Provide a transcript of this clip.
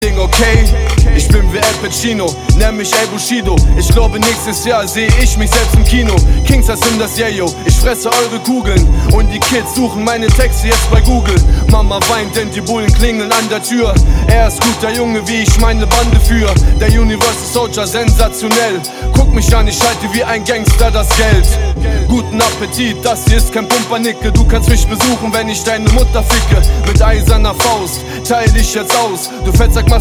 Okay, ich bin wie Al Pacino, nenn mich El Bushido. Ich glaube nächstes Jahr sehe ich mich selbst im Kino. Kings das in das Yayo, ich fresse eure Kugeln. Und die Kids suchen meine Texte jetzt bei Google. Mama weint, denn die Bullen klingeln an der Tür. Er ist guter Junge, wie ich meine Bande führe. Der Universal Soldier, sensationell. Guck mich an, ich halte wie ein Gangster das Geld. Guten Appetit, das hier ist kein Pumpernicke. Du kannst mich besuchen, wenn ich deine Mutter ficke. Mit eiserner Faust teil ich jetzt aus. Du Fettsack